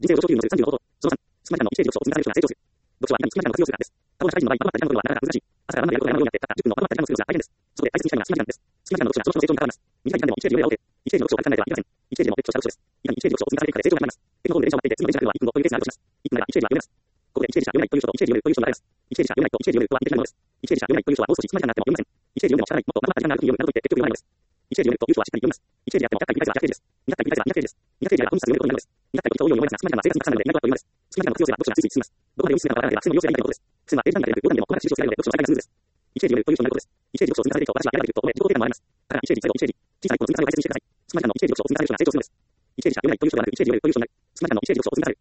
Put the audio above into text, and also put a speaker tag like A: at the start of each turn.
A: 人生を上昇というのをする30のこと。その3、少なくの一定時読書を積み重ねる人が成長する。読書はいかに少なくの活用するかです。多忙な社会人の場合、まとまった時間の取るのはなかなか難しい。朝から晩までやることをやるようになって、たった10分のまとまった時間を作るのが大変です。そこで大切にしたいのが少なくの時間です。少なくの読書が上昇の成長に関わります。短い時間でも一ページ読めば OK。一ページの読書を書き換えてはいけません。一ページでも別著者読書です。いかに一ページ読書を積み重ねるかで成長が決まります。駅のホームで電車を待っていて、次の電車が来るのは1分後というペースがあるとします。1分なら1ページは読めます。ここで1ページしか読めないという人と1ページ読めるという人が分かれます。1ページしか読めないと1ページ読めるとは似てないものです。1ページしか読めないという人はもう少しつまりになっても読めません。1ページ読んでも知らない、もっとまとまった時間があるというようになると言って結局読まないのです。1ページ読めるという人はしっかり読みます。1ページやっても100回繰り返せば200ページです。200回繰り返せば200ページです。200ページやれば本冊読めることになるのです。200回という人を多いように思いますが、少なくの生活に重なるので意外とあっという間です。少なくの活用すれば読書がついつい進みます。どこまで読み進めたのかわからないが、癖の要素がいいということです。癖はページ単位だけでなく、余談でも細かく指示をしないので読書の使い方がスムーズです。1ページ読めるという人になることです。1ページ読書を積み重ねる人を私は嫌だというと、自己肯定感もあります。だから1ページ、最後1ページ、小さな一歩の積み重ねを大切にしてください。少なくの1ページ読書を積み重ねる人が成長するのです。1ページしか読めないという人ではなく、1ページ読めるという人になる。少なくの1ページ読書を積み重ねる。